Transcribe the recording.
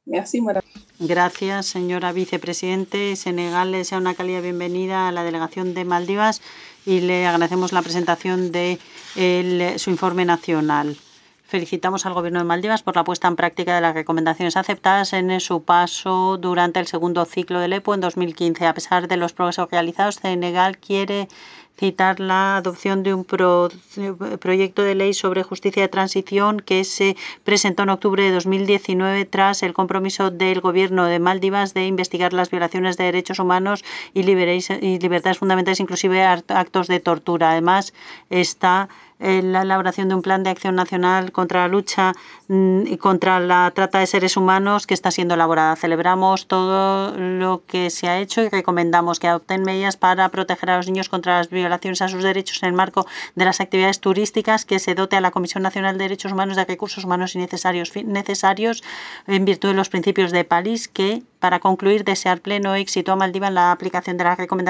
Merci, madame. Gracias, señora vicepresidente. Senegal le desea una cálida bienvenida a la delegación de Maldivas y le agradecemos la presentación de su informe nacional. Felicitamos al Gobierno de Maldivas por la puesta en práctica de las recomendaciones aceptadas en su paso durante el segundo ciclo del EPO en 2015. A pesar de los progresos realizados, Senegal quiere citar la adopción de un proyecto de ley sobre justicia de transición que se presentó en octubre de 2019 tras el compromiso del Gobierno de Maldivas de investigar las violaciones de derechos humanos y libertades fundamentales, inclusive actos de tortura. Además, está la elaboración de un plan de acción nacional contra la lucha y contra la trata de seres humanos que está siendo elaborada. Celebramos todo lo que se ha hecho y recomendamos que adopten medidas para proteger a los niños contra las violaciones a sus derechos en el marco de las actividades turísticas, que se dote a la Comisión Nacional de Derechos Humanos de recursos humanos y necesarios en virtud de los principios de París, que, para concluir, desear pleno éxito a Maldivas en la aplicación de las recomendaciones